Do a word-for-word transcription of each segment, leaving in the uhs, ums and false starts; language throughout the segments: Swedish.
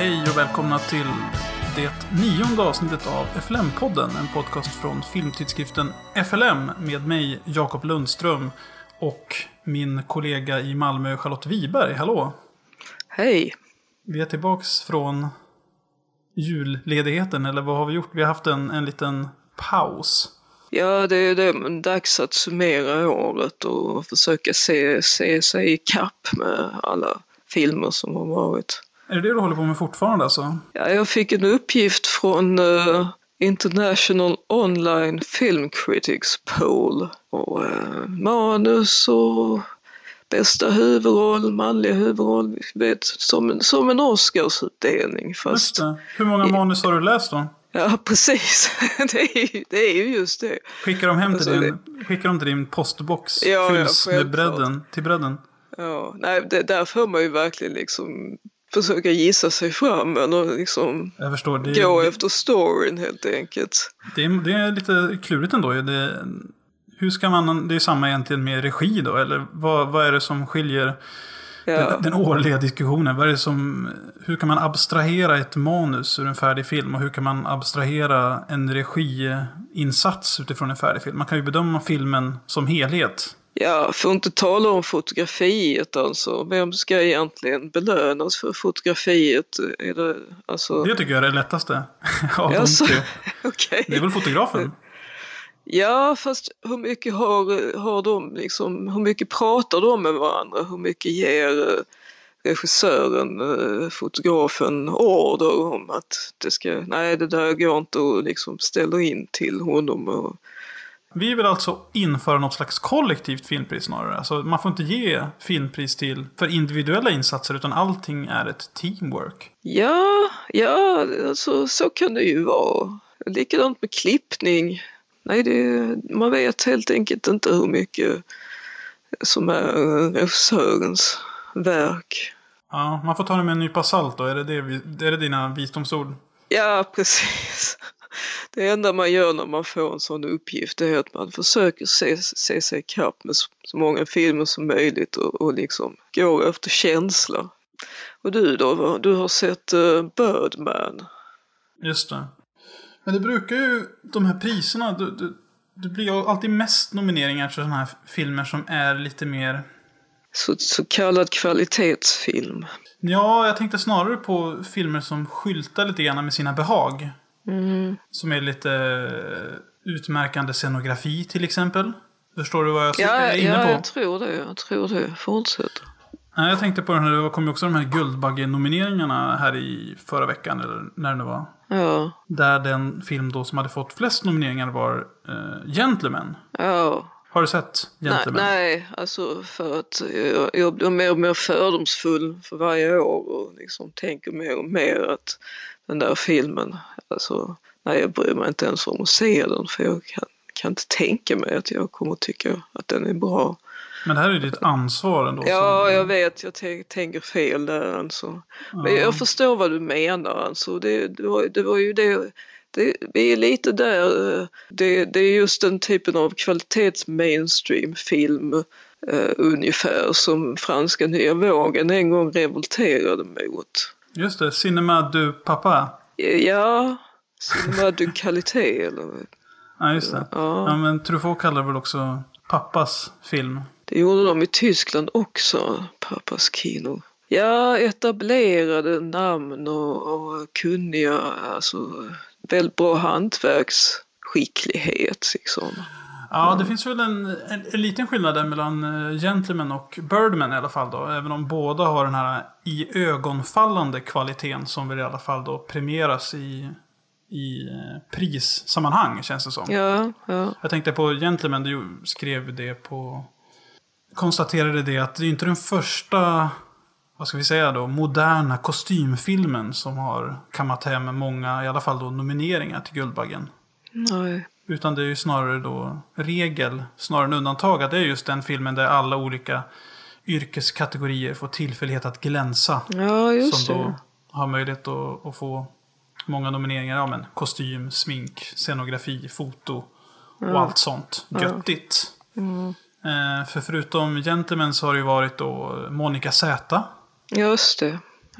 Hej och välkomna till det nionde avsnittet av F L M-podden. En podcast från filmtidskriften F L M med mig, Jakob Lundström, och min kollega i Malmö, Charlotte Wiberg. Hallå! Hej! Vi är tillbaks från julledigheten, eller vad har vi gjort? Vi har haft en, en liten paus. Ja, det är det, men dags att summera året och försöka se, se sig i kapp med alla filmer som har varit. Är det det du håller på med fortfarande alltså? Ja, jag fick en uppgift från uh, International Online Film Critics Poll. Och uh, manus och bästa huvudroll, manliga huvudroll, vet, som, en, som en Oscarsutdelning. Fast Just det. Hur många manus har du läst då? Ja, precis. det, är ju, det är ju just det. Skickar de hem till, alltså, din, det... skickar de till din postbox? Ja, Fylls ja, med bredden, till bredden? Ja, nej, det, där får man ju verkligen liksom försöka gissa sig fram eller liksom Jag förstår, det, gå det, efter storyn helt enkelt. Det är, det är lite klurigt ändå. Det, hur ska man, det är samma egentligen med regi då? Eller vad, vad är det som skiljer Ja. den, den årliga diskussionen? Vad är det som, hur kan man abstrahera ett manus ur en färdig film? Och hur kan man abstrahera en regiinsats utifrån en färdig film? Man kan ju bedöma filmen som helhet. Ja, för att inte tala om fotografiet alltså. Vem ska egentligen belönas för fotografiet? Är det, alltså... det tycker jag är det lättaste. av alltså, de tre. okay. Det är väl fotografen? Ja, fast hur mycket har, har de liksom, hur mycket pratar de med varandra? Hur mycket ger regissören, fotografen order om att det ska, nej det där går inte att liksom ställa in till honom och... Vi vill alltså införa något slags kollektivt filmpris snarare. Alltså man får inte ge filmpris till för individuella insatser utan allting är ett teamwork. Ja, ja, alltså så kan det ju vara. Likadant med klippning. Nej, det, man vet helt enkelt inte hur mycket som är regissörens verk. Ja, man får ta det med en nypa salt då. Är det, det, är det dina visdomsord? Ja, precis. Det enda man gör när man får en sån uppgift är att man försöker se, se sig kapp med så, så många filmer som möjligt och, och liksom går efter känsla. Och du då, du har sett uh, Birdman. Just det. Men det brukar ju, de här priserna, du, du, det blir ju alltid mest nomineringar till sådana här filmer som är lite mer... Så, så kallad kvalitetsfilm. Ja, jag tänkte snarare på filmer som skyltar lite grann med sina behag. Mm. Som är lite utmärkande scenografi till exempel. Förstår du vad jag ja, är inne ja, på? Ja, jag tror det. Jag tror det. Fortsätt. Ja, jag tänkte på den här, det kom ju också de här Guldbagge-nomineringarna här i förra veckan, eller när det nu var. Ja. Där den film då som hade fått flest nomineringar var uh, Gentleman. Ja. Har du sett Gentleman? Nej, nej, alltså för att jag, jag blir mer och mer fördomsfull för varje år och liksom tänker mer och mer att den där filmen, alltså nej, jag bryr mig inte ens om att se den för jag kan, kan inte tänka mig att jag kommer att tycka att den är bra. Men det här är ju ditt ansvar ändå. Ja, som... jag vet, jag t- tänker fel där alltså. Ja. Men jag förstår vad du menar alltså. Det, det, var, det var ju det, det, vi är lite där, det, det är just den typen av kvalitets mainstream-film uh, ungefär som franska nya vågen en gång revolterade mot. Just det, Cinema du Papa. Ja, Cinema du Qualité eller... Ja, just det. Ja. Ja, men Truffaut kallar väl också pappas film. Det gjorde de i Tyskland också, pappas kino. Ja, etablerade namn och, och kunniga, alltså väldigt bra hantverksskicklighet liksom. Ja, det finns väl en, en, en liten skillnad där mellan Gentleman och Birdman i alla fall då. Även om båda har den här i ögonfallande kvaliteten som väl i alla fall då premieras i, i prissammanhang, känns det som. Ja, ja. Jag tänkte på Gentleman, du skrev det på... konstaterade det att det är inte den första, vad ska vi säga då, moderna kostymfilmen som har kammat hem många, i alla fall då, nomineringar till Guldbaggen. Nej. Utan det är ju snarare då regel, snarare än undantag, att det är just den filmen där alla olika yrkeskategorier får tillfällighet att glänsa. Ja, just som då det. har möjlighet att, att få många nomineringar. Ja, men kostym, smink, scenografi, foto och ja. allt sånt. Göttigt. Ja. Mm. Eh, för förutom Gentleman så har det ju varit då Monica Z. Just det, ja.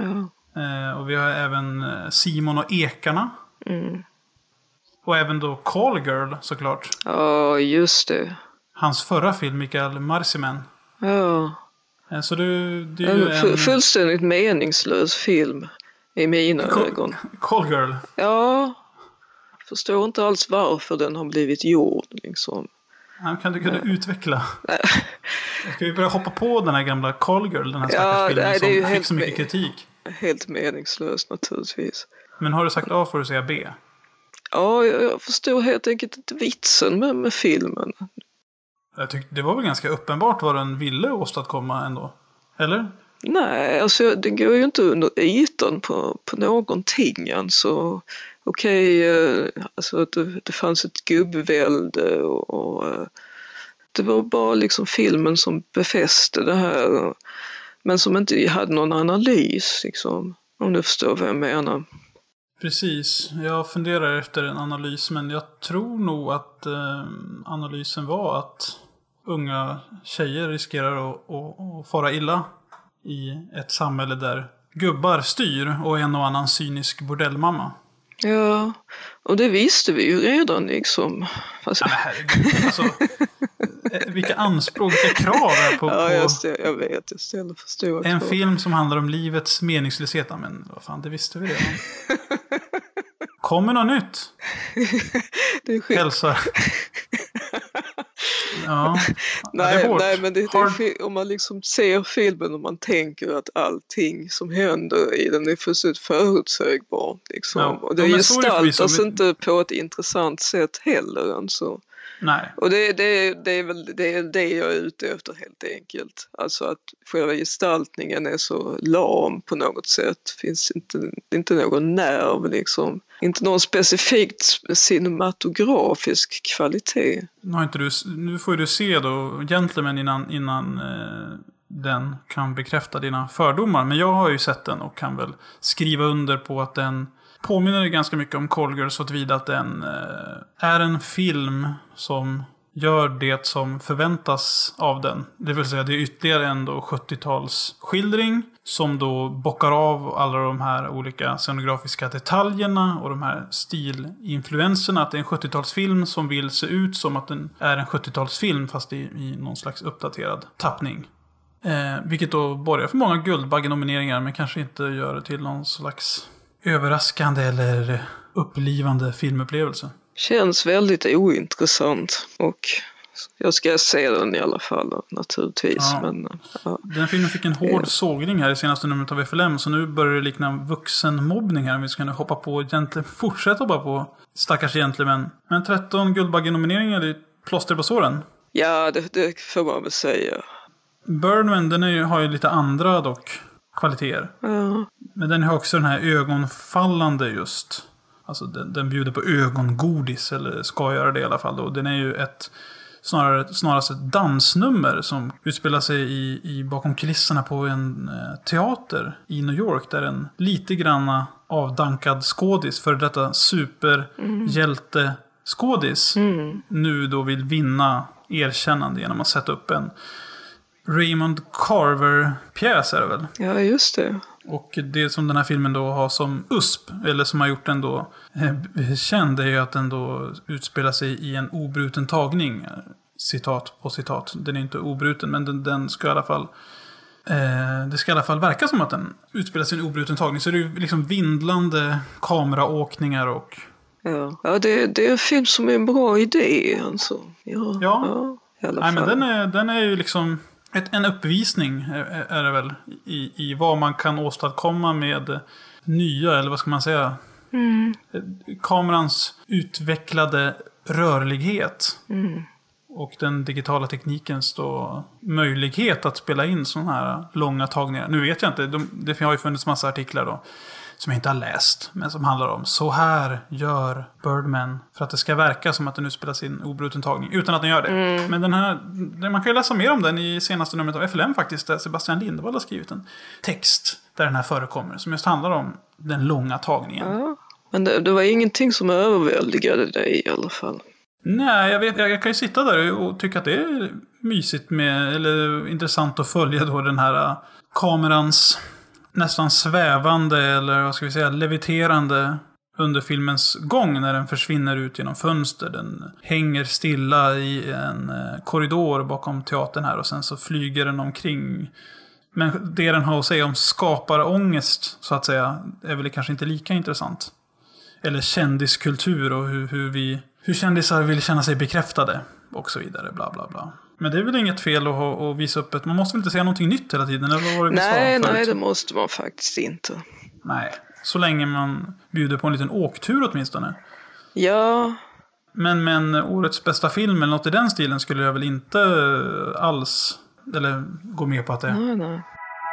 Eh, och vi har även Simon och Ekarna. Mm. Och även då Call Girl såklart. Ja, just det. Hans förra film, Mikael Marsimen. Ja. Eh, så det, det är ju En en... fullständigt meningslös film i mina Call, ögon. Call Girl. Ja. Förstår inte alls varför den har blivit gjord liksom. Ja, kan du kunna utveckla? Ska vi börja hoppa på den här gamla Call Girl, den här stackars Ja, filmen nej, som det är ju fick helt så mycket me- kritik? Helt meningslöst naturligtvis. Men har du sagt A får du säga B. Ja, jag, jag förstår helt enkelt inte vitsen med, med filmen. Jag tyckte det var väl ganska uppenbart vad den ville åstadkomma ändå. Eller? Nej, alltså det går ju inte under ytan på, på någonting. Alltså, okej, eh, alltså det, det fanns ett gubbvälde och, och eh, det var bara liksom filmen som befäste det här. Men som inte hade någon analys, liksom, om du förstår vad jag menar. Precis, jag funderar efter en analys, men jag tror nog att eh, analysen var att unga tjejer riskerar att, att, att fara illa i ett samhälle där gubbar styr och en och annan cynisk bordellmamma. Ja, och det visste vi ju redan liksom. Alltså... Ja, men herregud, alltså, vilka anspråk, vilka krav är på, ja, på jag, ställer, jag vet, jag ställer för stora en krav. film som handlar om livets meningslöshet. Men vad fan, det visste vi redan. Kommer något nytt? Det är skit. Hälsa. Ja. Nej, ja, det är hårt. nej, men det, det Hard... är fi- om man liksom ser filmen och man tänker att allting som händer i den är fullständigt förutsägbart. Liksom. Ja, och det ja, gestaltas vi... inte på ett intressant sätt heller. Alltså. Nej. Och det, det, det är väl det, är det jag är ute efter helt enkelt. Alltså att själva gestaltningen är så lam på något sätt. Finns inte, inte någon nerv liksom. Inte någon specifikt cinematografisk kvalitet. Nu, har inte du, nu får du se då Gentleman innan, innan eh, den kan bekräfta dina fördomar. Men jag har ju sett den och kan väl skriva under på att den påminner ganska mycket om Call Girl, så tillvida att den eh, är en film som gör det som förväntas av den. Det vill säga det är ytterligare en då sjuttio-talsskildring som då bockar av alla de här olika scenografiska detaljerna och de här stilinfluenserna. Att det är en sjuttio-talsfilm som vill se ut som att den är en sjuttio-talsfilm fast i, i någon slags uppdaterad tappning. Eh, vilket då borgar för många Guldbagge-nomineringar, men kanske inte gör det till någon slags överraskande eller upplivande filmupplevelse. Känns väldigt ointressant och jag ska se den i alla fall naturligtvis. Ja. Men, ja. Den filmen fick en hård sågning här i senaste numret av F L M, så nu börjar det likna vuxenmobbning här. Vi ska nu hoppa på Gentle, fortsätta hoppa på stackars Gentleman. Men tretton Guldbagge-nomineringar, det är plåster på såren. Ja, det, det får man väl säga. Birdman, den är ju, har ju lite andra dock kvaliteter. Ja. Men den har också den här ögonfallande just. Alltså den, den bjuder på ögongodis, eller ska göra det i alla fall då. Den är ju ett snarare, snarast ett dansnummer som utspelar sig i, i bakom kulisserna på en eh, teater i New York, där en lite granna avdankad skådis, för detta superhjälte skådis, mm. nu då vill vinna erkännande genom att sätta upp en Raymond Carver-pjäs är det väl? Ja, just det. Och det som den här filmen då har som U S P, eller som har gjort den då eh, känd, är ju att den då utspelar sig i en obruten tagning. Citat på citat. Den är inte obruten, men den, den ska i alla fall eh, det ska i alla fall verka som att den utspelar sig i en obruten tagning. Så det är ju liksom vindlande kameraåkningar och... Ja, ja det, det är en film som är en bra idé alltså. Ja, ja. ja i alla Nej, fall. men den är, den är ju liksom... Ett, en uppvisning är, är det väl i, i vad man kan åstadkomma med nya, eller vad ska man säga, mm. kamerans utvecklade rörlighet mm. och den digitala teknikens då möjlighet att spela in sådana här långa tagningar. Nu vet jag inte, de, det har ju funnits massa artiklar då som jag inte har läst, men som handlar om så här gör Birdman för att det ska verka som att den nu spelas in obruten tagning, utan att den gör det. Mm. Men den här, man kan ju läsa mer om den i senaste numret av F L M faktiskt, där Sebastian Lindvall har skrivit en text där den här förekommer, som just handlar om den långa tagningen. Ja, men det, det var ingenting som överväldigade dig i alla fall. Nej, jag vet, jag kan ju sitta där och tycka att det är mysigt med, eller intressant att följa då den här kamerans nästan svävande eller vad ska vi säga, leviterande under filmens gång när den försvinner ut genom fönster. Den hänger stilla i en korridor bakom teatern här och sen så flyger den omkring. Men det den har att säga om skaparångest så att säga är väl kanske inte lika intressant. Eller kändiskultur och hur, hur, vi, hur kändisar vill känna sig bekräftade och så vidare, bla bla bla. Men det är väl inget fel att, ha, att visa upp ett... Man måste väl inte säga någonting nytt hela tiden? Eller vad var det nej, nej, det måste man faktiskt inte. Nej, så länge man bjuder på en liten åktur åtminstone. Ja. Men, men årets bästa film eller något i den stilen skulle jag väl inte alls... Eller gå med på att det är. Nej, nej.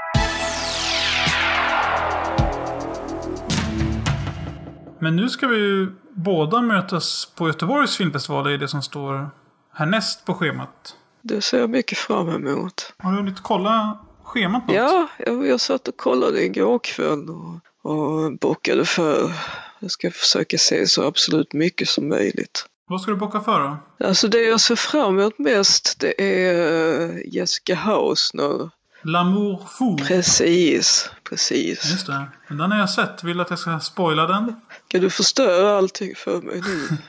Men nu ska vi ju båda mötas på Göteborgs filmfestival. Det är det som står härnäst på schemat. Det ser jag mycket fram emot. Har du hunnit kolla schemat något? Ja, jag, jag satt och kollade igår kväll och, och bockade för. Jag ska försöka se så absolut mycket som möjligt. Vad ska du bocka för då? Alltså det jag ser fram emot mest, det är Jessica Hausner. L'amour fou. Precis, precis. Just det. Men den har jag sett. Vill du att jag ska spoila den? Kan du förstöra allting för mig nu?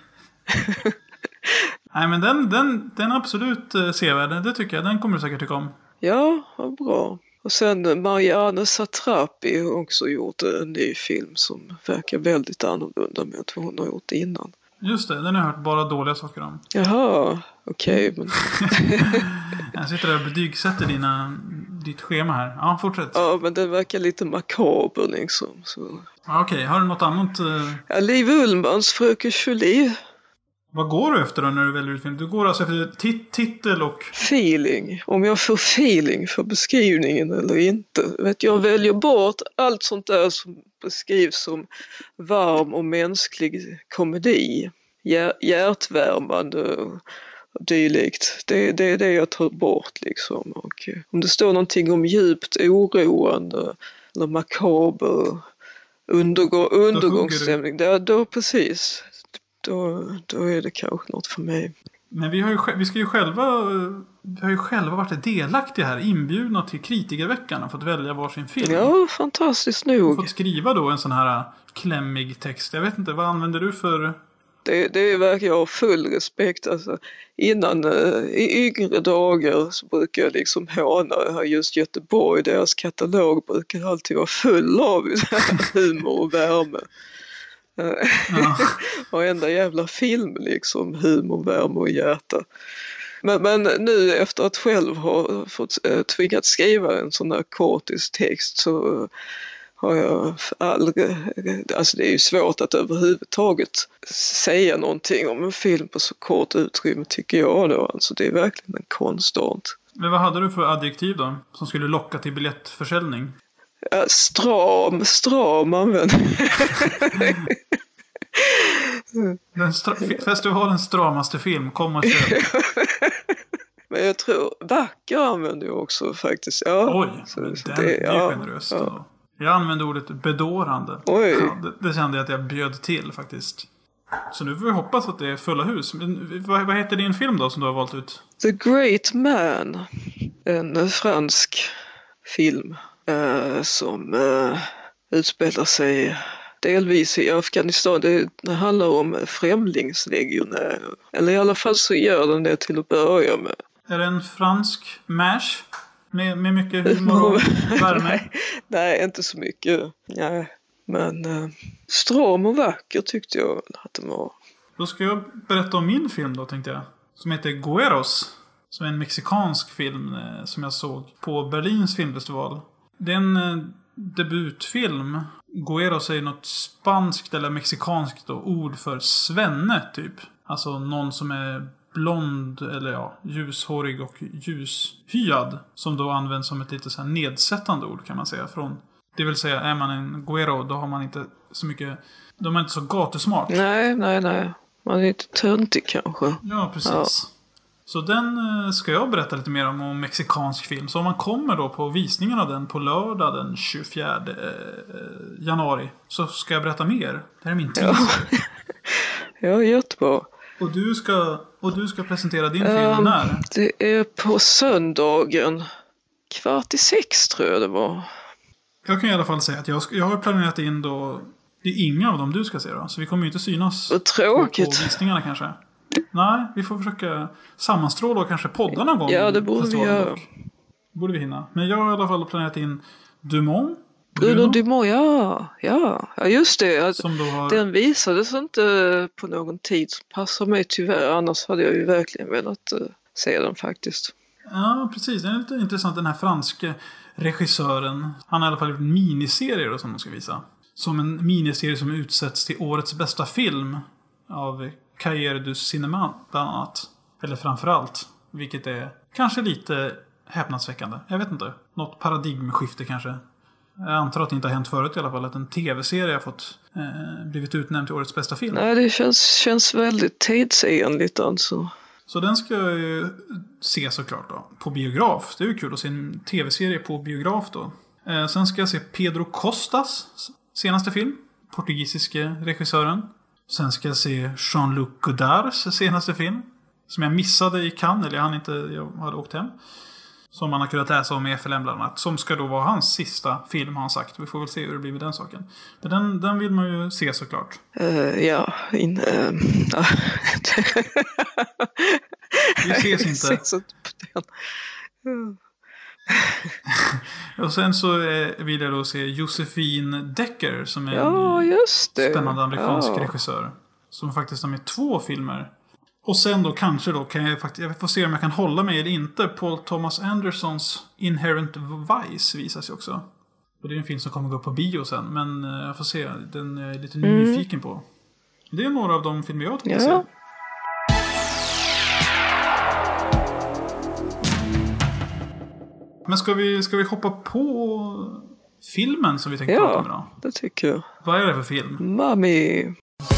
Nej, men den, den, den är absolut uh, sevärd. Det tycker jag. Den kommer du säkert tycka om. Ja, vad bra. Och sen Marianne Satrapi har också gjort en ny film som verkar väldigt annorlunda mot vad hon har gjort innan. Just det, den har jag hört bara dåliga saker om. Jaha, okej. Okay, men... jag sitter där och betygsätter dina, ditt schema här. Ja, fortsätt. Ja, men den verkar lite makaber liksom. Så... Ja, okej, okay. Har du något annat? Uh... Ja, Liv Ullmans Fröken Julie. Vad går du efter då när du väljer ut film? Du går alltså efter tit- titel och... Feeling. Om jag får feeling för beskrivningen eller inte. Vet, jag väljer bort allt sånt där som beskrivs som varm och mänsklig komedi. Hjär- hjärtvärmande och dylikt. Det, det är det jag tar bort liksom. Och om det står någonting om djupt oroande eller makaber undergå- undergångsstämning. Då, då precis... Då, då är det kanske något för mig. Men vi har ju, vi ska ju själva, vi har ju själva varit delaktiga här. Inbjudna till kritikerveckan och fått välja varsin film. Ja, fantastiskt nog. Och fått skriva då en sån här klämmig text. Jag vet inte, vad använder du för... Det, det verkar jag ha full respekt. Alltså, innan, i yngre dagar så brukar jag liksom håna just Göteborg. Deras katalog brukar alltid vara full av humor och värme. Ja. Och enda jävla film liksom, humor, värme och hjärta. Men, men nu efter att själv ha fått äh, tvingat skriva en sån här kortis text så äh, har jag aldrig, alltså det är ju svårt att överhuvudtaget säga någonting om en film på så kort utrymme tycker jag då. Alltså det är verkligen en konstart. Men vad hade du för adjektiv då som skulle locka till biljettförsäljning? Ja, stram, stram användning. Den stra- festivalens stramaste film, kom och köp. Men jag tror vacker använder jag också faktiskt. Ja, oj, så, men så den, det, det är ja, generöst. Ja. Jag använde ordet bedårande. Oj. Ja, det, det kände jag att jag bjöd till faktiskt. Så nu får vi hoppas att det är fulla hus. Men, vad, vad heter din film då som du har valt ut? The Great Man. En fransk film eh, som eh, utspelar sig delvis i Afghanistan. Det, det handlar om främlingslegionärer. Eller i alla fall så gör den det till att börja med. Är det en fransk mash? Med, med mycket humor och värme? nej, nej, inte så mycket. Nej. Men eh, stram och vacker tyckte jag att den var. Då ska jag berätta om min film då, tänkte jag. Som heter Gueros. Som är en mexikansk film eh, som jag såg på Berlins filmfestival. Det är en eh, debutfilm. Gueros är något spanskt eller mexikanskt då, ord för svenne typ. Alltså någon som är blond eller ja, ljushårig och ljushyad. Som då används som ett lite så här nedsättande ord kan man säga. Från, det vill säga är man en guero då har man inte så mycket, då är man inte så gatusmart. Nej, nej, nej. Man är lite töntig kanske. Ja, precis. Ja. Så den ska jag berätta lite mer om, om mexikansk film. Så om man kommer då på visningen av den på lördag den tjugofjärde januari så ska jag berätta mer. Det här är min tid. Ja, ja jättebra. Och du ska, och du ska presentera din film um, när? Det är på söndagen. Kvart i sex tror jag det var. Jag kan i alla fall säga att jag, jag har planerat in då... Det är inga av dem du ska se då. Så vi kommer ju inte synas Vad tråkigt. På, på visningarna kanske. Nej, vi får försöka sammanstråla och kanske podda någon gång. Ja, det borde vi göra. Det borde vi hinna. Men jag har i alla fall planerat in Dumont. Bruno Dumont, ja. Ja, ja just det. Att har... Den visades inte på någon tid som passar mig tyvärr. Annars hade jag ju verkligen velat uh, se den faktiskt. Ja, precis. Det är lite intressant. Den här franska regissören. Han har i alla fall gjort en miniserie då, som de ska visa. Som en miniserie som utsätts till årets bästa film. Av Cahiers du Cinéma bland annat. Eller framförallt. Vilket är kanske lite häpnadsväckande. Jag vet inte. Något paradigmskifte kanske. Jag antar att det inte har hänt förut i alla fall. Att en tv-serie har fått eh, blivit utnämnd till årets bästa film. Nej, det känns, känns väldigt tidsenligt alltså. Så den ska jag ju se såklart då. På biograf. Det är ju kul att se en tv-serie på biograf då. Eh, sen ska jag se Pedro Costas senaste film. Portugisiske regissören. Sen ska jag se Jean-Luc Godards senaste film. Som jag missade i Cannes. Eller han inte, jag hade åkt hem. Som man har kunnat läsa om i F L M bland annat. Som ska då vara hans sista film har han sagt. Vi får väl se hur det blir med den saken. Men den, den vill man ju se såklart. Uh, ja, in, uh, vi ses inte. Ses inte på den. Uh. Och sen så eh, vill jag då se Josephine Decker. Som är ja, en just det. spännande amerikansk ja. regissör. Som faktiskt har med två filmer. Och sen då kanske då kan jag faktiskt, jag får se om jag kan hålla mig eller inte. Paul Thomas Andersons Inherent Vice visas ju också. Och det är en film som kommer gå upp på bio sen. Men jag får se, den är jag lite mm. nyfiken på. Det är några av de filmer jag tog att ja. se. Men ska vi, ska vi hoppa på filmen som vi tänkte ja, prata om idag? Ja, det tycker jag. Vad är det för film? Mami.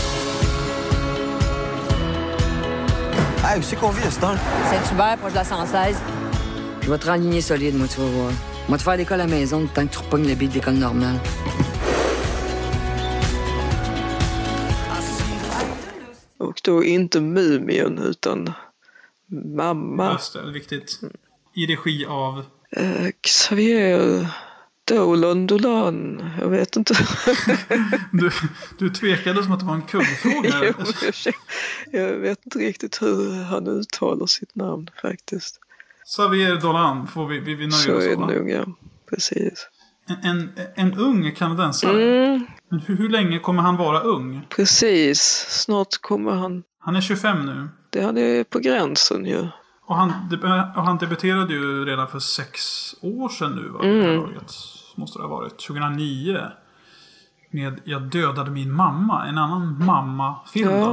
Hey, où c'est qu'on vit, Esther? Saint-Hubert, proche de la cent seize. Je vais te renligner solide, moi, tu vas voir. Moi, te faire l'école à la maison, tant que tu repognes le billet d'école normale. Och då inte Mumien, utan Mamma. Just det, det är viktigt. I regi av... Eh, Xavier Dolan Dolan, jag vet inte. du, du tvekade som att det var en kuggfråga. jo, jag, jag vet inte riktigt hur han uttalar sitt namn faktiskt. Xavier Dolan får vi, vi, vi nöja så oss är det nog, ja. Precis. En, en, en ung kanadensare. Mm. Men hur, hur länge kommer han vara ung? Precis, snart kommer han. Han är tjugofem nu. Det han är på gränsen ju. Ja. Och han, och han debuterade ju redan för sex år sedan nu. Va? Mm. Måste det ha varit. tjugohundranio. Med Jag dödade min mamma. En annan mamma-film ja. då.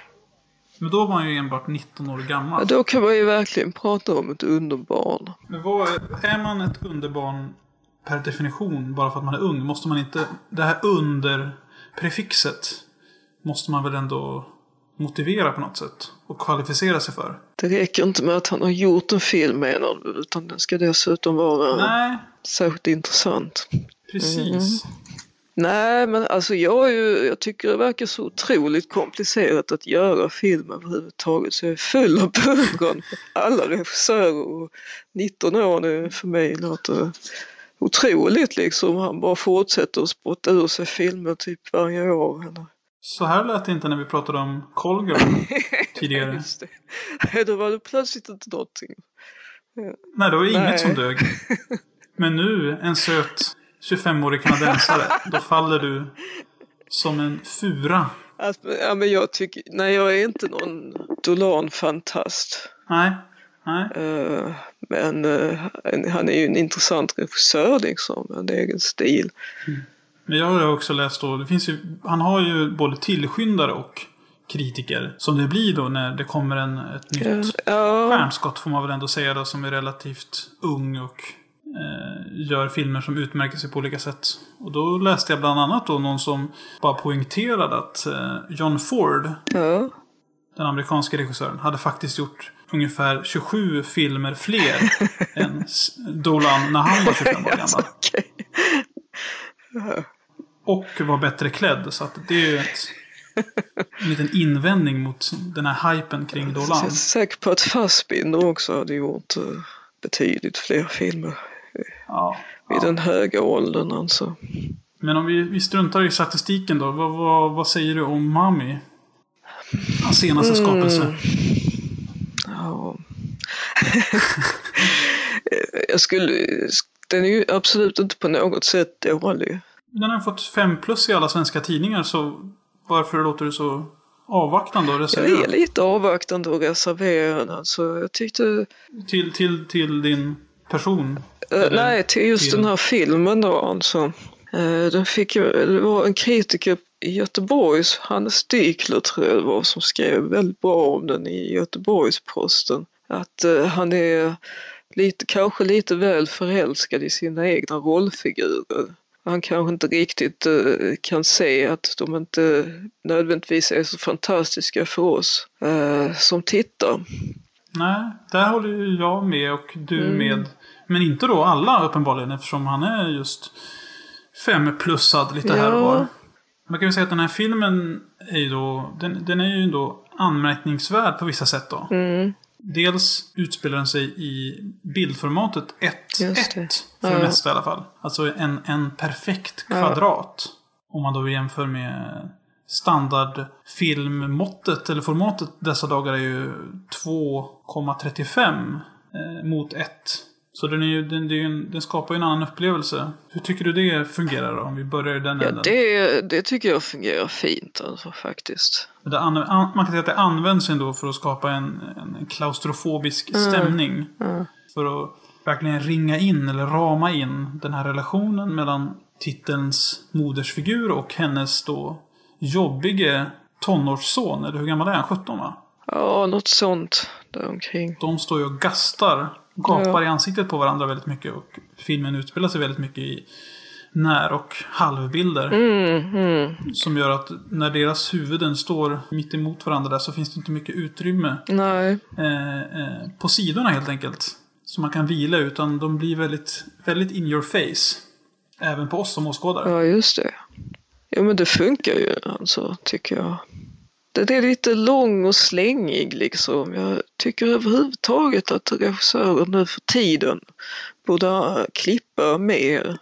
Men då var han ju enbart nitton år gammal. Ja, då kan man ju verkligen prata om ett underbarn. Men vad, är man ett underbarn per definition bara för att man är ung? Måste man inte... Det här underprefixet måste man väl ändå motivera på något sätt och kvalificera sig för. Det räcker inte med att han har gjort en film, menar du, utan den ska dessutom vara Nej. särskilt intressant. Precis. Mm. Nej, men alltså jag, är ju, jag tycker det verkar så otroligt komplicerat att göra film överhuvudtaget. Så jag är full av beundran för alla regissörer. Och nitton år nu för mig låter otroligt liksom. Han bara fortsätter att spotta ur sig filmer typ varje år. Eller? Så här lät det inte när vi pratade om Colgirl tidigare. Just det. Nej, då var det plötsligt inte någonting. Nej, det var inget Nej. som dög. Men nu, en söt tjugofemårig kanadensare, då faller du som en fura. Alltså, ja, men jag tycker, nej, jag är inte någon Dolan-fantast. Nej, nej. Uh, men uh, han är ju en intressant regissör liksom, med en egen stil. Mm. Men jag har också läst då, det finns ju, han har ju både tillskyndare och kritiker. Som det blir då när det kommer en, ett nytt uh, uh. stjärnskott, får man väl ändå säga då, som är relativt ung och eh, gör filmer som utmärker sig på olika sätt. Och då läste jag bland annat då någon som bara poängterade att eh, John Ford, uh. den amerikanska regissören, hade faktiskt gjort ungefär tjugosju filmer fler än Dolan när han var tjugofem år gammal. Okay. Uh. Och var bättre klädd. Så att det är ju ett, en liten invändning mot den här hypen kring Dolan. Jag är säker på att Fassbinder också hade gjort uh, betydligt fler filmer. Ja, i den höga åldern alltså. Men om vi, vi struntar i statistiken då, vad, vad, vad säger du om Mummy? Hans senaste mm. skapelse. Ja. Jag skulle... Den är ju absolut inte på något sätt dålig. Den har fått fem plus i alla svenska tidningar, så varför låter du så avvaktande och reserverad? Jag är lite avvaktande och reserverad. Alltså, jag tyckte... Till, till, till din person? Uh, nej, till just till... den här filmen då alltså. Uh, den fick ju... Det var en kritiker i Göteborgs, Hannes Dykler tror jag det var, som skrev väldigt bra om den i Göteborgs-Posten. Att uh, han är... Lite, kanske lite väl förälskad i sina egna rollfigurer. Han kanske inte riktigt uh, kan se att de inte nödvändigtvis är så fantastiska för oss uh, som tittar. Nej, där håller jag med och du mm. med. Men inte då alla uppenbarligen, eftersom han är just femplussad lite ja. här och var. Man kan ju säga att den här filmen är ju då, den, den är ju då anmärkningsvärd på vissa sätt då. Mm. Dels utspelar den sig i bildformatet ett ett för ja. det mesta i alla fall. Alltså en, en perfekt kvadrat. Ja. Om man då jämför med standardfilmmåttet eller formatet dessa dagar är ju två komma trettiofem eh, mot ett. Så den, är ju, den, det är ju en, den skapar ju en annan upplevelse. Hur tycker du det fungerar då, om vi börjar i den ja, änden? Det, det tycker jag fungerar fint alltså, faktiskt. Det an, an, man kan säga att det används ändå för att skapa en, en klaustrofobisk mm. stämning. Mm. För att verkligen ringa in eller rama in den här relationen mellan titelns modersfigur och hennes då jobbige tonårsson. Eller hur gammal är han? sjutton va? Ja, något sånt där omkring. De står ju och gastar. Gapar ja. i ansiktet på varandra väldigt mycket. Och filmen utspelar sig väldigt mycket i när- och halvbilder. Mm, mm. Som gör att när deras huvuden står mitt emot varandra där, så finns det inte mycket utrymme. Nej. Eh, eh, på sidorna helt enkelt. Så man kan vila, utan de blir väldigt, väldigt in your face. Även på oss som åskådare. Ja, just det. Ja, men det funkar ju alltså, tycker jag. Den är lite lång och slängig liksom. Jag tycker överhuvudtaget att regissören nu för tiden borde klippa mer.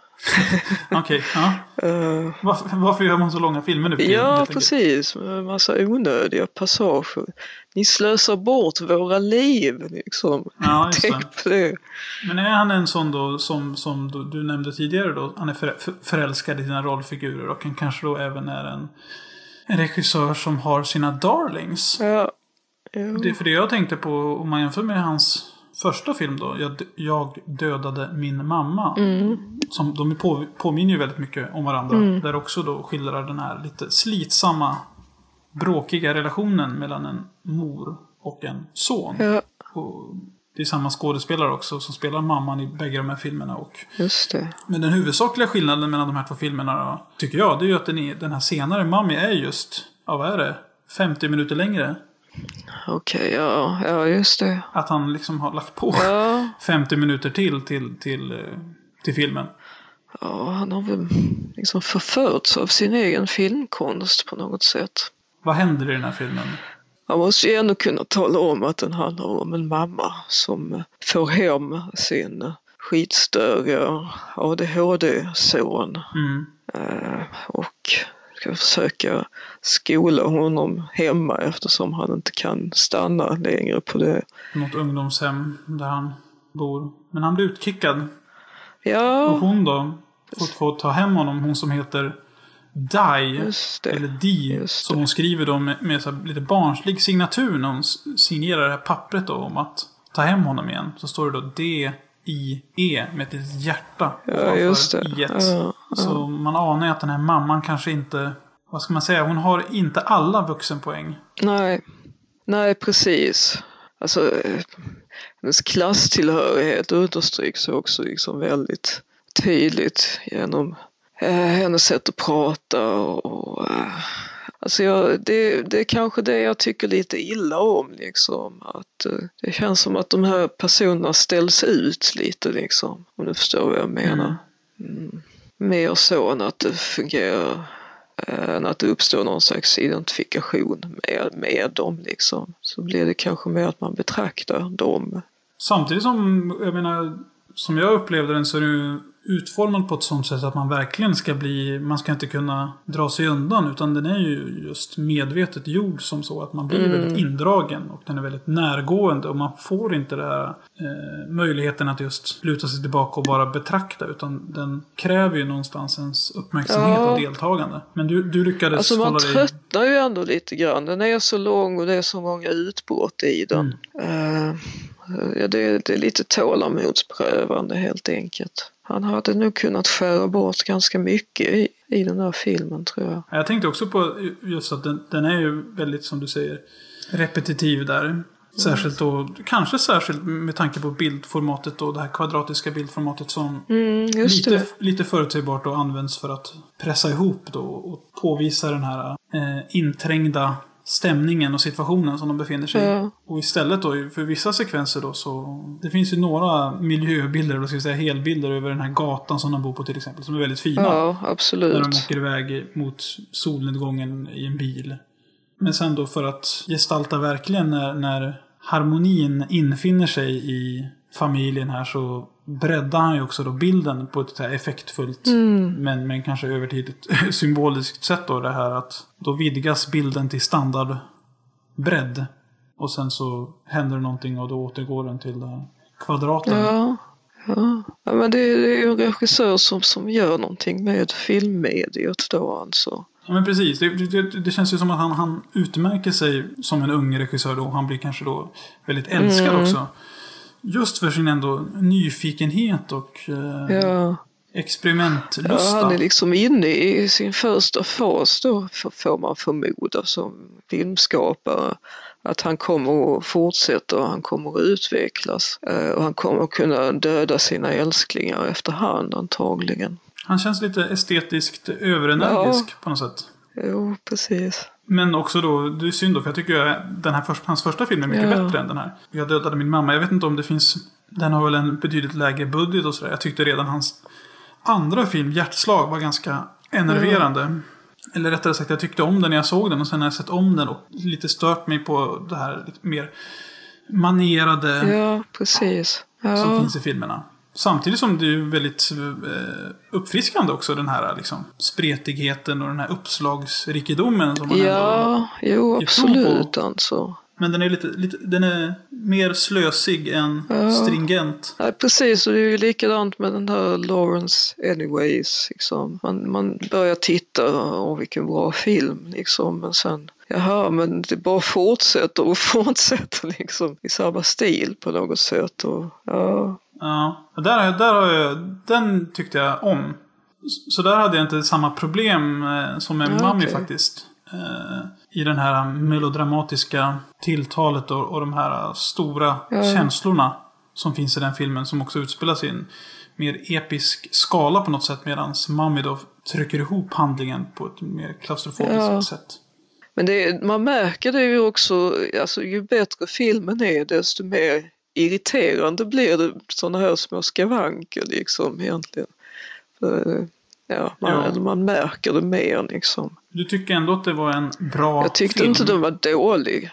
Okej, okay, ja. Uh, varför, varför gör man så långa filmer nu? Ja, precis. Med en massa onödiga passager. Ni slösar bort våra liv liksom. Ja, just Tänk det. på det. Men är han en sån då som, som du, du nämnde tidigare då? Han är för, för, förälskad i sina rollfigurer och han kanske då även är en En regissör som har sina darlings. Ja. Det är för det jag tänkte på, om man jämför med hans första film då. Jag, jag dödade min mamma. Mm. Som, de på, påminner ju väldigt mycket om varandra. Mm. Där också då skildrar den här lite slitsamma, bråkiga relationen mellan en mor och en son. Ja. Och det är samma skådespelare också som spelar mamman i bägge de här filmerna. Och just det. Men den huvudsakliga skillnaden mellan de här två filmerna då, tycker jag, det är ju att den, är, den här senare Mummy är just, ja vad är det, femtio minuter längre. Okej, okay, ja, ja just det. Att han liksom har lagt på ja. femtio minuter till till, till till filmen. Ja, han har väl liksom förförts av sin egen filmkonst på något sätt. Vad händer i den här filmen? Man måste ju ändå kunna tala om att den handlar om en mamma som får hem sin skitstöriga A D H D-son. Mm. Eh, och ska försöka skola honom hemma eftersom han inte kan stanna längre på det. Något ungdomshem där han bor. Men han blir utkickad. Ja. Och hon då får, får ta hem honom. Hon som heter Di, eller Di, som hon skriver då med, med så här lite barnslig signatur när hon signerar det här pappret då om att ta hem honom igen. Så står det då D I E med ett litet hjärta. Ja, just det. Ja, ja. Så man anar ju att den här mamman kanske inte, vad ska man säga, hon har inte alla vuxenpoäng. Nej, nej precis. Alltså hennes klasstillhörighet understryks också liksom väldigt tydligt genom eh, hennes sätt att prata och eh, alltså jag, det, det är kanske det jag tycker lite illa om liksom, att eh, det känns som att de här personerna ställs ut lite liksom, om du förstår vad jag menar. Mm. Mer så än att det fungerar, än att det uppstår någon slags identifikation med, med dem liksom. Så blir det kanske mer att man betraktar dem. Samtidigt som, jag menar, som jag upplevde den så är det ju utformad på ett sånt sätt att man verkligen ska bli, man ska inte kunna dra sig undan, utan den är ju just medvetet gjord som så att man blir mm. väldigt indragen och den är väldigt närgående och man får inte det här eh, möjligheten att just luta sig tillbaka och bara betrakta, utan den kräver ju någonstans ens uppmärksamhet ja. och deltagande. Men du, du lyckades alltså man hålla dig... tröttnar ju ändå lite grann. Den är så lång och det är så många utbrott i den. Mm. Uh... Ja, det, det är lite tålamodsprövande helt enkelt. Han hade nog kunnat skära bort ganska mycket i, i den här filmen, tror jag. Jag tänkte också på just att den, den är ju väldigt, som du säger, repetitiv där. Mm. Särskilt då, kanske särskilt med tanke på bildformatet och det här kvadratiska bildformatet som mm, just lite, lite förutsägbart och används för att pressa ihop då och påvisa den här eh, inträngda stämningen och situationen som de befinner sig i. Ja. Och istället då, för vissa sekvenser då så... Det finns ju några miljöbilder, eller ska jag säga helbilder över den här gatan som de bor på till exempel, som är väldigt fina. Ja, absolut. När de åker iväg mot solnedgången i en bil. Men sen då för att gestalta verkligen när, när harmonin infinner sig i familjen här, så breddar han ju också då bilden på ett så här effektfullt mm. men, men kanske över tid ett symboliskt sätt då, det här att då vidgas bilden till standardbredd och sen så händer det någonting och då återgår den till kvadraten. Ja, ja. ja men det är, det är ju en regissör som, som gör någonting med filmmediet då alltså. Ja men precis, det, det, det känns ju som att han, han utmärker sig som en ung regissör då, han blir kanske då väldigt älskad mm. också. Just för sin ändå nyfikenhet och eh, ja. experimentlusta. Ja, han är liksom inne i sin första fas då, får man förmoda som filmskapare. Att han kommer att fortsätta och han kommer att utvecklas. Eh, och han kommer att kunna döda sina älsklingar efterhand antagligen. Han känns lite estetiskt överenergisk ja. på något sätt. Jo, precis. Men också då, det är synd då, för jag tycker att den här första, hans första film är mycket ja. bättre än den här. Jag dödade min mamma, jag vet inte om det finns, den har väl en betydligt lägre budget och sådär. Jag tyckte redan hans andra film, Hjärtslag, var ganska enerverande. Ja. Eller rättare sagt, jag tyckte om den när jag såg den och sen har jag sett om den och lite stört mig på det här lite mer manerade ja, precis. Ja. som finns i filmerna. Samtidigt som det är väldigt eh, uppfriskande också, den här liksom, spretigheten och den här uppslagsrikedomen som man ja, ändå jo, absolut alltså. Men den är lite, lite den är mer slösig än ja. stringent. Ja, precis, och det är ju likadant med den här Lawrence Anyways liksom. Man, man börjar titta och vilken bra film liksom, men sen jaha, men det bara fortsätter och fortsätter liksom i samma stil på något sätt och ja. Ja, och där, där har jag, den tyckte jag om. Så där hade jag inte samma problem eh, som med ja, Mummy okay. faktiskt. Eh, I den här melodramatiska tilltalet och, och de här stora ja. känslorna som finns i den filmen, som också utspelas i en mer episk skala på något sätt, medan Mummy då trycker ihop handlingen på ett mer klaustrofobiskt ja. sätt. Men det, man märker det ju också, alltså ju bättre filmen är, desto mer irriterande blir det sådana här små skavanker liksom egentligen. För, ja, man, ja. man märker det mer liksom. Du tycker ändå att det var en bra Jag tyckte film. inte den var dålig.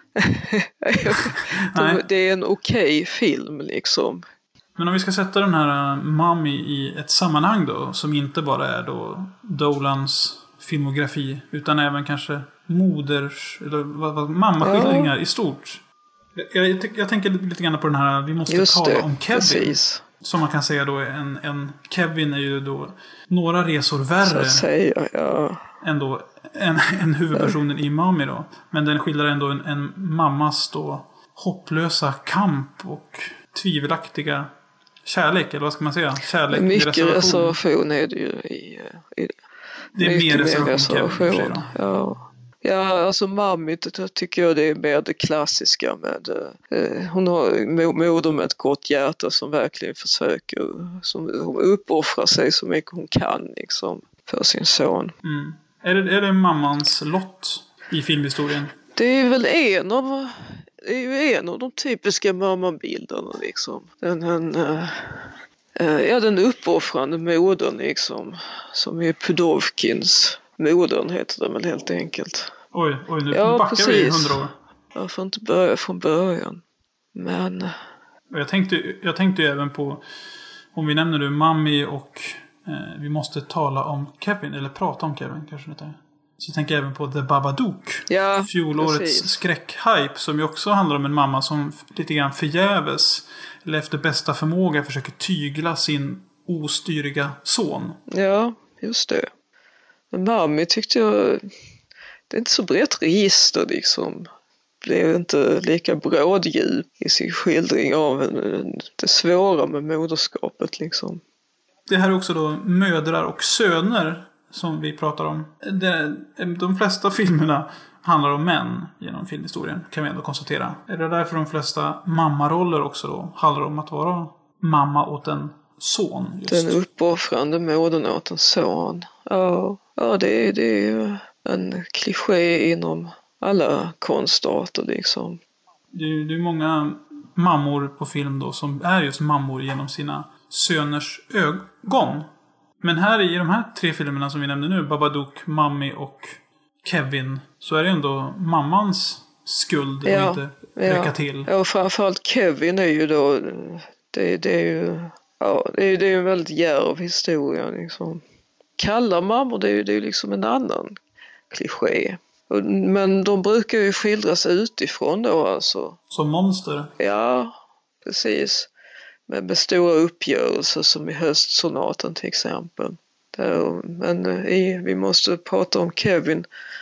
de, det är en okej okay film liksom. Men om vi ska sätta den här Mummy i ett sammanhang då, som inte bara är då Dolans filmografi, utan även kanske moders eller vad, vad, mammaskildringar ja. i stort. Jag, jag, jag tänker lite grann på den här, vi måste Just tala det, om Kevin. Precis. Som man kan säga då, en, en Kevin är ju då några resor värre säga, ja. än, då, än, än huvudpersonen i Mummy då. Men den skildrar ändå en, en mammas då hopplösa kamp och tvivelaktiga kärlek, eller vad ska man säga? Kärlek, mycket reservation. reservation är det ju i, i det är mer reservation, reservation. Kevin, ja. Ja, alltså Mummy tycker jag det är mer det klassiska med eh, hon har moder med ett gott hjärta som verkligen försöker, som uppoffrar sig så mycket hon kan liksom för sin son. Mm. Är det, är det mammans lott i filmhistorien? Det är väl en av det är ju en av de typiska mammabilderna liksom. Den, den, äh, ja, den uppoffrande modern liksom, som är Pudovkins modern heter det väl helt enkelt. Oj, oj nu ja, backar precis. vi hundra år. Jag får inte börja från början. Men jag tänkte, jag tänkte ju även på, om vi nämner nu Mummy och eh, vi måste tala om Kevin, eller prata om Kevin kanske lite. Så tänker jag även på The Babadook. Ja, fjolårets precis. skräckhype som ju också handlar om en mamma som lite grann förgäves eller efter bästa förmåga försöker tygla sin ostyriga son. Ja, just det. Men Mummy tyckte jag, det är inte så brett register liksom. Blev inte lika bråddjup i sin skildring av det svåra med moderskapet liksom. Det här är också då mödrar och söner som vi pratar om. Det, de flesta filmerna handlar om män genom filmhistorien, kan vi ändå konstatera. Är det därför de flesta mammaroller också då handlar om att vara mamma åt en son? Just. Den uppoffrande modern åt en son. Ja, ja det, är, det är ju en kliché inom alla konstarter liksom. Det är, det är många mammor på film då som är just mammor genom sina söners ögon. Men här i de här tre filmerna som vi nämnde nu, Babadook, Mummy och Kevin, så är det ändå mammans skuld att Ja, inte ja. räcka till. Ja, och framförallt Kevin är ju då, det, det är ju, ja, det är, det är ju en väldigt djärv historia liksom. Kalla mammor, det är ju det är liksom en annan kliché. Och, men de brukar ju skildras utifrån då alltså. Som monster. Ja, precis. Med, med stora uppgörelser som i höstsonaten till exempel. Där, men i, vi måste prata om Kevin,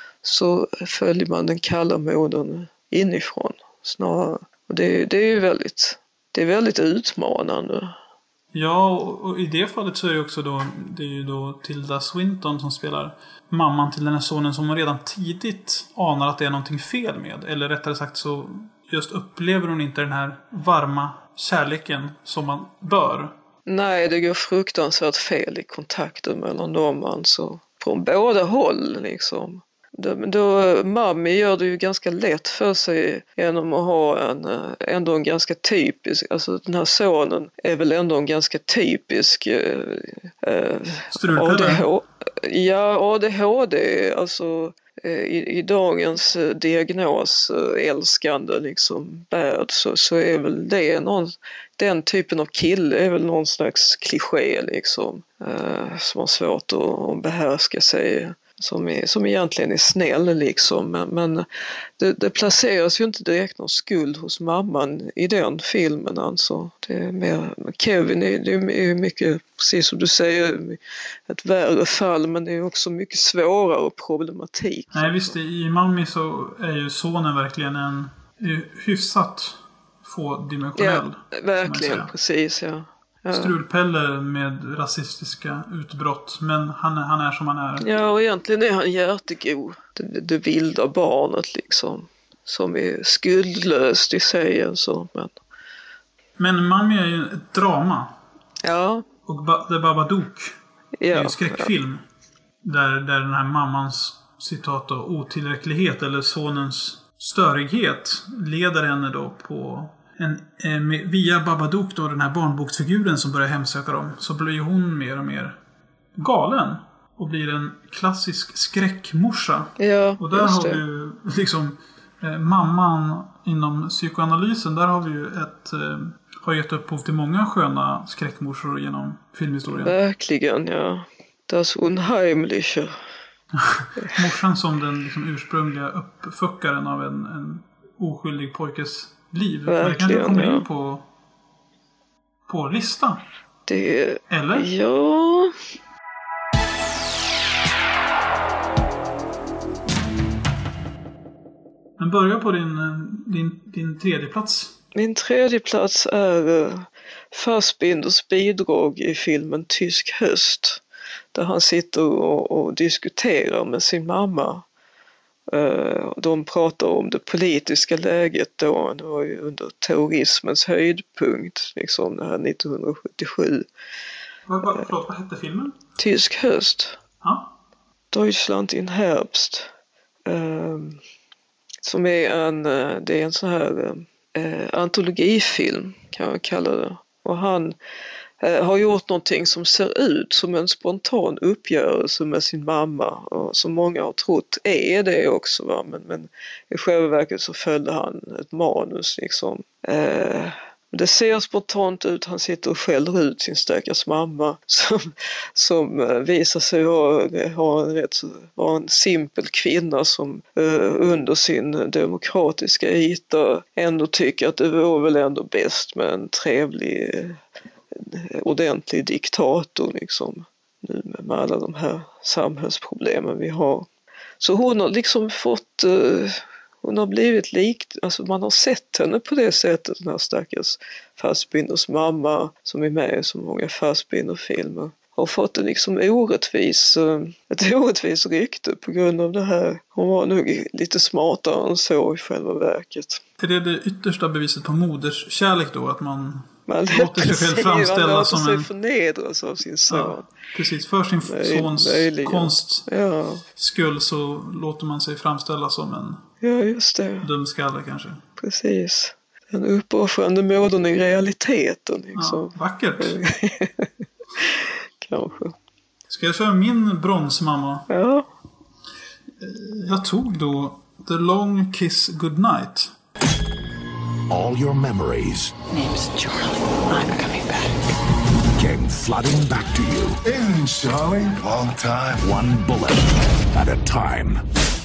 så följer man den kalla modern inifrån snarare. Och det, det är ju väldigt, det är väldigt utmanande. Ja, och, och i det fallet så är det också då, det är ju då Tilda Swinton som spelar mamman till den här sonen som redan tidigt anar att det är någonting fel med. Eller rättare sagt så just upplever hon inte den här varma kärleken som man bör. Nej, det går fruktansvärt fel i kontakten mellan dem alltså. Från båda håll liksom. Då, då Mummy gör det ju ganska lätt för sig genom att ha en, ändå en ganska typisk, alltså den här sonen är väl ändå en ganska typisk eh, A D H D, ja, A D H D, alltså i, i dagens diagnos älskande liksom värld, så, så är väl det någon, den typen av kille är väl någon slags kliché liksom, eh, som har svårt att, att behärska sig. Som, är, som egentligen är snäll liksom, men, men det, det placeras ju inte direkt någon skuld hos mamman i den filmen alltså. Det är mer, Kevin är, det är mycket, precis som du säger, ett värre fall, men det är också mycket svårare problematik. Nej visst, i Mummy så är ju sonen verkligen en hyfsat fådimensionell. Ja, verkligen, precis ja. Ja. Strulpelle med rasistiska utbrott. Men han är, han är som han är. Ja, och egentligen är han hjärtegod. Det, det vilda barnet liksom. Som är skuldlöst i sig. Så, men men Mummy är ju ett drama. Ja. Och ba- The Babadook ja, är ju en skräckfilm. Ja. Där, där den här mammans citat och otillräcklighet eller sonens störighet leder henne då på... En, eh, med, via Babadook då, den här barnboksfiguren som börjar hemsöka dem, så blir hon mer och mer galen och blir en klassisk skräckmorsa. Ja, och där har vi ju liksom eh, mamman inom psykoanalysen, där har vi ju ett eh, har gett upphov till många sköna skräckmorsor genom filmhistorien. Verkligen, ja. Das Unheimliche. Morsan som den liksom ursprungliga uppfuckaren av en, en oskyldig pojkes liv. Verkligen, det kan du komma ja. in på på listan. Det... Eller? Ja. Men börja på din, din, din tredje plats. Min tredje plats är uh, Fassbinders bidrag i filmen Tysk höst. Där han sitter och, och diskuterar med sin mamma. Uh, de pratar om det politiska läget då. Det var ju under terrorismens höjdpunkt, liksom det här nittonhundrasjuttiosju. Vad, vad, förlåt, vad hette filmen? Tysk höst. Ja. Deutschland in Herbst. Uh, som är en, uh, det är en sån här uh, antologifilm kan man kalla det. Och han uh, har gjort någonting som ser ut som en spontan uppgörelse med sin mamma. Och som många har trott är det också. Va? Men, men i själva verket så följde han ett manus liksom. Uh, Det ser spontant ut. Han sitter och skäller ut sin stackars mamma som, som visar sig ha, ha en, rätt, vara en simpel kvinna som uh, under sin demokratiska yta ändå tycker att det var väl ändå bäst med en trevlig, uh, ordentlig diktator liksom, nu med alla de här samhällsproblemen vi har. Så hon har liksom fått... Uh, Hon har blivit likt, alltså man har sett henne på det sättet, den här stackars Fassbinders mamma som är med i så många Fassbinder-filmer. Har fått en liksom orättvis, ett orättvis rykte på grund av det här. Hon var nog lite smartare än så i själva verket. Är det det yttersta beviset på moderskärlek då? Att man, man låter sig själv framställa som sig en... förnedras av sin son. Ja, precis, för sin Möj, sons möjligen. konst ja. skull så låter man sig framställa som en ja, just det. dumskalle kanske. Precis. Den uppoffrande modern i realiteten. Liksom. Ja, vackert. Kanske. Ska jag köra min bronsmamma? Ja. Jag tog då The Long Kiss Goodnight. All your memories Name's Charlie. I'm coming back. came flooding back to you. Hey, Charlie. Long time. One bullet at a time.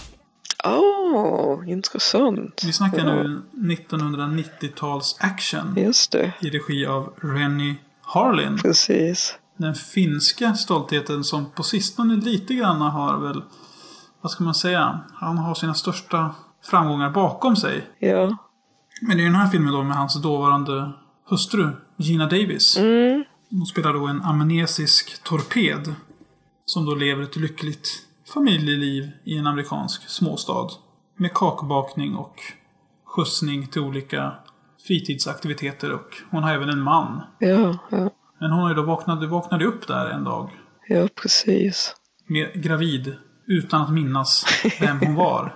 Åh, oh, intressant. Vi snackar nu nittonhundranittio-tals action. Just det. I regi av Rennie Harlin. Precis. Den finska stoltheten som på sistone lite grann har väl, vad ska man säga, han har sina största framgångar bakom sig. Ja. Men i den här filmen då med hans dåvarande hustru Gina Davis. Mm. Hon spelar då en amnesisk torped som då lever ett lyckligt familjeliv i en amerikansk småstad med kakbakning och skjutsning till olika fritidsaktiviteter, och hon har även en man. Ja, ja. Men hon har ju då vaknade, vaknade upp där en dag. Ja, precis. Med gravid utan att minnas vem hon var.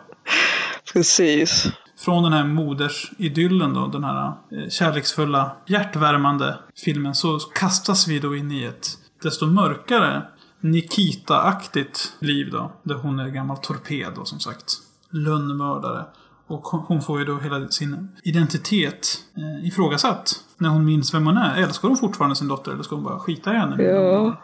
Precis. Från den här modersidyllen då, den här eh, kärleksfulla, hjärtvärmande filmen, så kastas vi då in i ett desto mörkare Nikita-aktigt liv då. Där hon är gammal torped då, som sagt. Lönnmördare. Och hon får ju då hela sin identitet eh, ifrågasatt. När hon minns vem hon är. Älskar hon fortfarande sin dotter, eller ska hon bara skita i henne? Ja.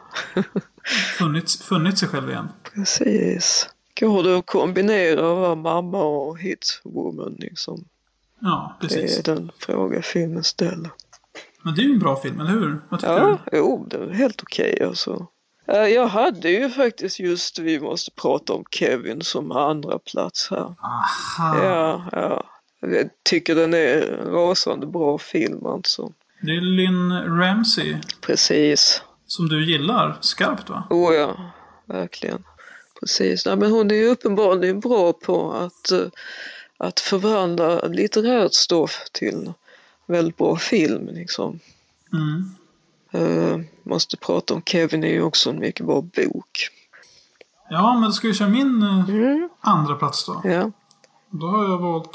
funnit, funnit sig själv igen. Precis. Går det att kombinera att vara mamma och hitwoman liksom? Ja, precis. Det är den fråga filmen ställer. Men det är ju en bra film, eller hur? Vad tycker Ja, du? jo, det är helt okej okay, alltså. Jag hade ju faktiskt just, vi måste prata om Kevin som andra plats här. Aha. Ja, ja. Jag tycker den är en rasande bra film alltså. Det är Lynn Ramsey. Precis. Som du gillar skarpt, va? Oh ja, verkligen. Precis. Nej, men hon är ju uppenbarligen bra på att, att förvandla litterärt stoff till väldigt bra film liksom. Mm. Uh, måste prata om Kevin är ju också en mycket bra bok. Ja, men ska vi köra min uh, Mm. andra plats då? Ja. Då har jag valt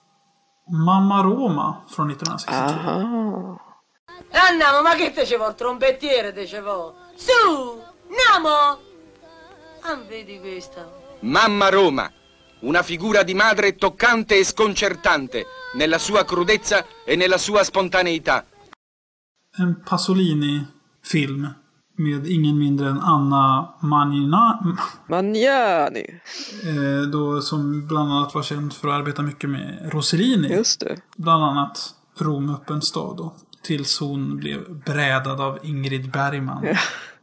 Mamma Roma från nittonhundrasextiotvå. Aha. Andiamo, ma che te ci vuol? Trombettiere te ci vuol? Su, andiamo! Ah, vedi questa? Mamma Roma, una figura di madre toccante e sconcertante nella sua crudezza e nella sua spontaneità. En Pasolini-film med ingen mindre än Anna Magnani, Magnani. eh, då, som bland annat var känd för att arbeta mycket med Rossellini. Just det. Bland annat Rom öppen stad då, tills hon blev brädad av Ingrid Bergman. Ja.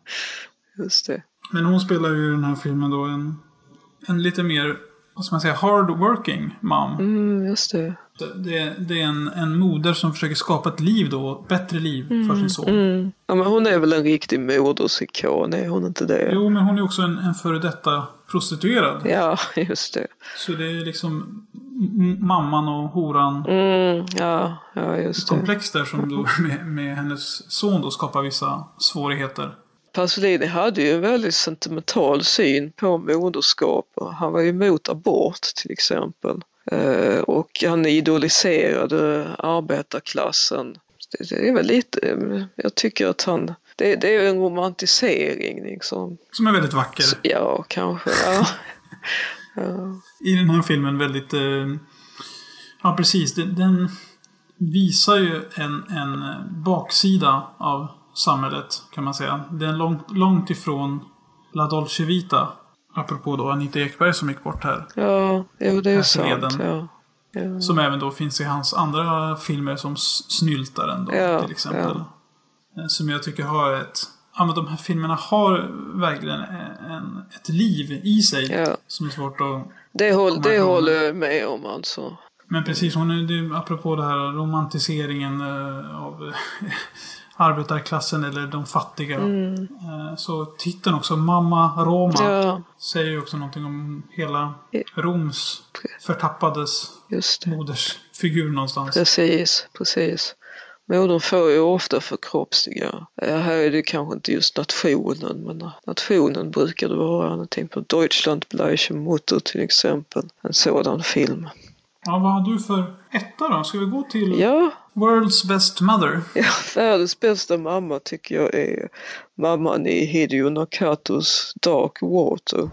Just det. Men hon spelar ju i den här filmen då en, en lite mer, vad ska man säga, hardworking mom. Mm, just det. Det, det är en, en moder som försöker skapa ett liv då, ett bättre liv mm, för sin son. Mm. Ja, men hon är väl en riktig modersikon, är hon inte det? Jo, men hon är också en, en före detta prostituerad. Ja, just det. Så det är liksom m- mamman och horan. Mm, ja, ja, just det. Komplex där som då med, med hennes son då skapar vissa svårigheter. Pasolini hade ju en väldigt sentimental syn på moderskap. Han var ju emot abort till exempel. Uh, och han idoliserade arbetarklassen. Det, det är väl lite, jag tycker att han, det, det är en romantisering liksom. Som är väldigt vacker. Så, ja, kanske, ja. Ja. I den här filmen väldigt, uh, ja precis, den, den, visar ju en, en baksida av samhället, kan man säga. Det är långt, långt ifrån La Dolce Vita. Apropå då Anita Ekberg som gick bort här. Ja, jo, det är sant. Ja. Ja. Som även då finns i hans andra filmer som Snyltaren då, ja, till exempel. Ja. Som jag tycker har ett... Ja, men de här filmerna har verkligen en, ett liv i sig. Ja. Som är svårt att... Det, håll, det håller jag med om alltså. Men precis, hon är, det, apropå det här romantiseringen eh, av eh, arbetarklassen eller de fattiga. Mm. Eh, så titeln också, Mamma Roma, ja. säger ju också någonting om hela Roms förtappades moders figur någonstans. Precis, precis. Modern får ju ofta förkroppsliga. Ja, här är det kanske inte just nationen, men nationen brukar det vara. Någonting på Deutschland Bleiche Mutter till exempel. En sådan film. Ja, vad har du för etta då? Ska vi gå till ja. World's Best Mother? Ja, världens bästa mamma tycker jag är mamman i Hideo Nakatos Dark Water.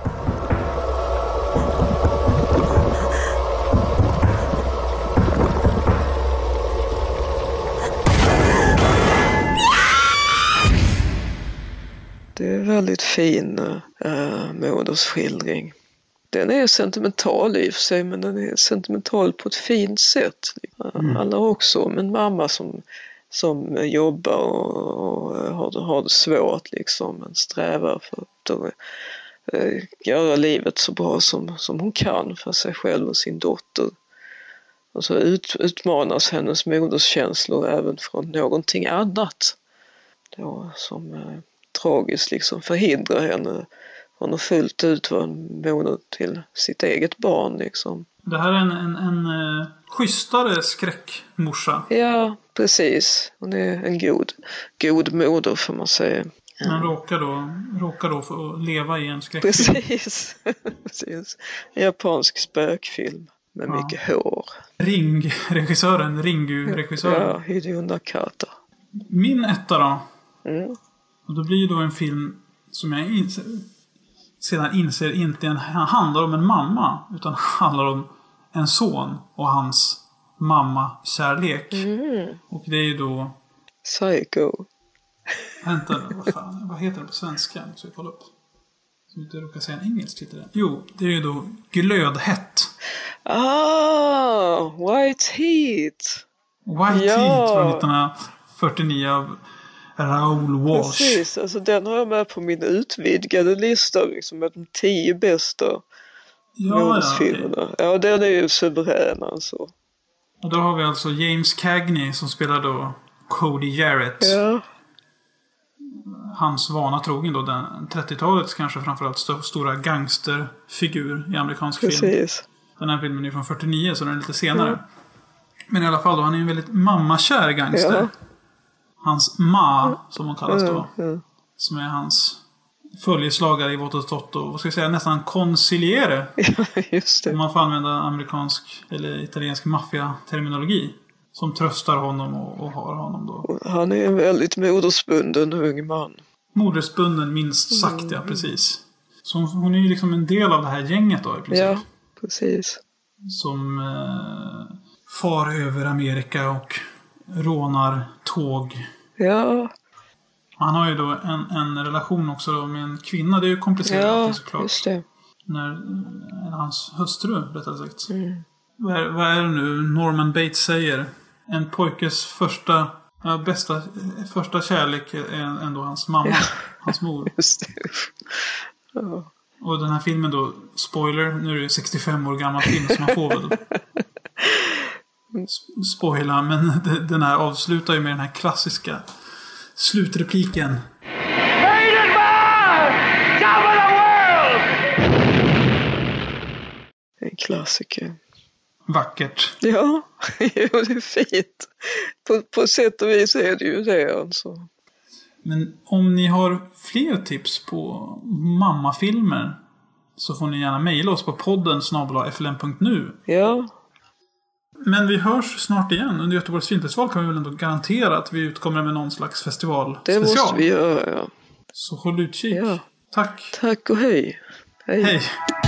Det är väldigt fin äh, modersskildring. Den är sentimental i och för sig, men den är sentimental på ett fint sätt. Mm. Alla också om en mamma som, som jobbar och, och har, har det svårt liksom, men strävar för att äh, göra livet så bra som, som hon kan för sig själv och sin dotter. Och så ut, utmanas hennes moderskänslor även från någonting annat. Då, som äh, tragiskt liksom förhindrar henne från att fullt ut vara moder till sitt eget barn liksom. Det här är en, en, en uh, schysstare skräckmorsa. Ja, precis. Hon är en god, god moder får man säga. Men råkar då, råkar då få leva i en skräckfilm. Precis. Precis. En japansk spökfilm med ja. mycket hår. Ring-regissören, Ringu-regissören. Ja, Hideo Nakata. Min etta då. Mm. Och då blir det då en film som jag inser, sedan inser inte en, handlar om en mamma, utan handlar om en son och hans mamma-kärlek. Mm. Och det är ju då... Psycho. Vänta, vad fan, vad heter det på svenska? Så jag kolla upp. Så inte råkar säga en engelsk titel. Jo, det är ju då Glödhett. Ah, White Heat. White ja. Heat från nittonhundrafyrtionio av Raoul Walsh. Precis, alltså den har jag med på min utvidgade lista liksom, med de tio bästa ja, modersfilmerna. Ja, okay. Ja, den är ju suverän alltså. Och då har vi alltså James Cagney som spelar då Cody Jarrett. Ja. Hans vana trogen då, den trettiotalets kanske framförallt st- stora gangsterfigur i amerikansk Precis. film. Den här filmen är från fyrtionio, så den är lite senare. Ja. Men i alla fall då, han är en väldigt mammakär gangster. Ja. Hans ma, som hon kallas då. Mm, mm. Som är hans följeslagare i Voto Toto. Vad ska jag säga, nästan conciliere. Ja, just det. Om man får använda amerikansk eller italiensk maffia-terminologi. Som tröstar honom och, och har honom då. Han är en väldigt modersbunden ung man. Modersbunden minst sagt, mm. ja, precis. Så hon är ju liksom en del av det här gänget då i princip. Ja, precis. Som eh, far över Amerika och rånar tåg. Ja. Han har ju då en, en relation också då med en kvinna. Det är ju komplicerat, ja, såklart. Just det. När, när hans hustru, rättare sagt. Mm. Vad, är, vad är det nu Norman Bates säger? En pojkes första, ja, bästa, första kärlek är ändå hans mamma, ja. Hans mor. Just det. Ja. Och den här filmen då, spoiler, nu är det sextiofem år gammal film som man får väl spoila, men den här avslutar ju med den här klassiska slutrepliken. En klassiker. Vackert. Ja, jo, det är fint. På, på sätt och vis är det ju det alltså. Men om ni har fler tips på mammafilmer så får ni gärna mejla oss på podden snabel-a f l m punkt nu. Ja. Men vi hörs snart igen. Under Göteborgs filmfestival kan vi väl ändå garantera att vi utkommer med någon slags festival. Det special. Måste vi göra, ja. Så håll utkik. Ja. Tack. Tack och hej. Hej. Hej.